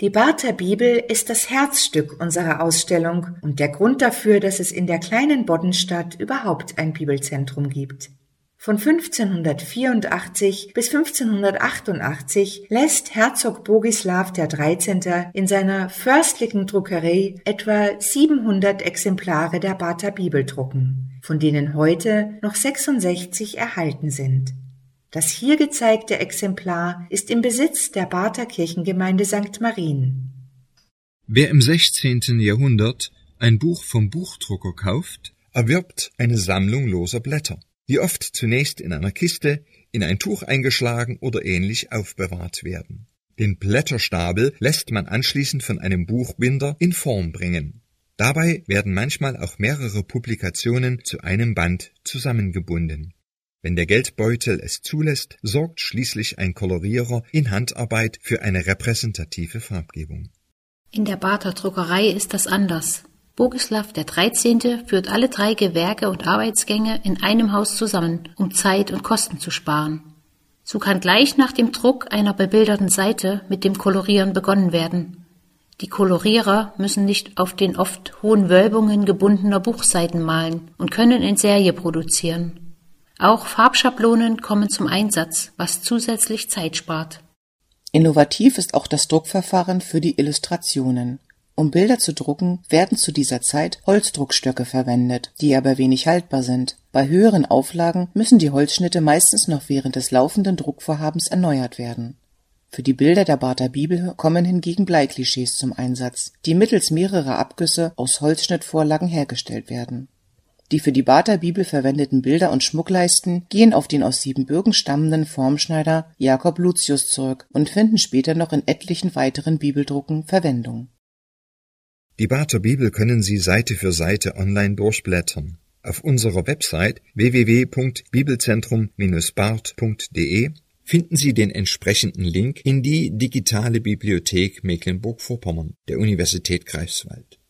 Die Barther Bibel ist das Herzstück unserer Ausstellung und der Grund dafür, dass es in der kleinen Boddenstadt überhaupt ein Bibelzentrum gibt. Von 1584 bis 1588 lässt Herzog Bogislaw XIII. In seiner fürstlichen Druckerei etwa 700 Exemplare der Barther Bibel drucken, von denen heute noch 66 erhalten sind. Das hier gezeigte Exemplar ist im Besitz der Barther Kirchengemeinde St. Marien. Wer im 16. Jahrhundert ein Buch vom Buchdrucker kauft, erwirbt eine Sammlung loser Blätter, die oft zunächst in einer Kiste, in ein Tuch eingeschlagen oder ähnlich aufbewahrt werden. Den Blätterstapel lässt man anschließend von einem Buchbinder in Form bringen. Dabei werden manchmal auch mehrere Publikationen zu einem Band zusammengebunden. Wenn der Geldbeutel es zulässt, sorgt schließlich ein Kolorierer in Handarbeit für eine repräsentative Farbgebung. In der Barther Druckerei ist das anders. Bogislaw XIII. Führt alle 3 Gewerke und Arbeitsgänge in einem Haus zusammen, um Zeit und Kosten zu sparen. So kann gleich nach dem Druck einer bebilderten Seite mit dem Kolorieren begonnen werden. Die Kolorierer müssen nicht auf den oft hohen Wölbungen gebundener Buchseiten malen und können in Serie produzieren. Auch Farbschablonen kommen zum Einsatz, was zusätzlich Zeit spart. Innovativ ist auch das Druckverfahren für die Illustrationen. Um Bilder zu drucken, werden zu dieser Zeit Holzdruckstöcke verwendet, die aber wenig haltbar sind. Bei höheren Auflagen müssen die Holzschnitte meistens noch während des laufenden Druckvorhabens erneuert werden. Für die Bilder der Barther Bibel kommen hingegen Bleiklischees zum Einsatz, die mittels mehrerer Abgüsse aus Holzschnittvorlagen hergestellt werden. Die für die Barther Bibel verwendeten Bilder und Schmuckleisten gehen auf den aus Siebenbürgen stammenden Formschneider Jakob Lucius zurück und finden später noch in etlichen weiteren Bibeldrucken Verwendung. Die Barther Bibel können Sie Seite für Seite online durchblättern. Auf unserer Website www.bibelzentrum-bart.de finden Sie den entsprechenden Link in die digitale Bibliothek Mecklenburg-Vorpommern der Universität Greifswald.